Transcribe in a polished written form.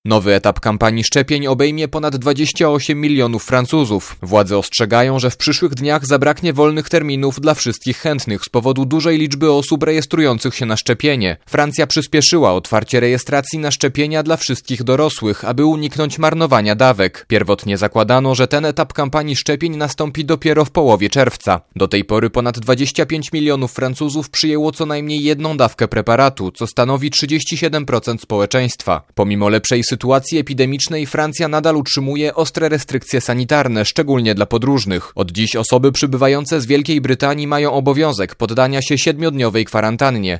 Nowy etap kampanii szczepień obejmie ponad 28 milionów Francuzów. Władze ostrzegają, że w przyszłych dniach zabraknie wolnych terminów dla wszystkich chętnych z powodu dużej liczby osób rejestrujących się na szczepienie. Francja przyspieszyła otwarcie rejestracji na szczepienia dla wszystkich dorosłych, aby uniknąć marnowania dawek. Pierwotnie zakładano, że ten etap kampanii szczepień nastąpi dopiero w połowie czerwca. Do tej pory ponad 25 milionów Francuzów przyjęło co najmniej jedną dawkę preparatu, co stanowi 37% społeczeństwa. Pomimo lepszej sytuacji epidemicznej Francja nadal utrzymuje ostre restrykcje sanitarne, szczególnie dla podróżnych. Od dziś osoby przybywające z Wielkiej Brytanii mają obowiązek poddania się 7-dniowej kwarantannie.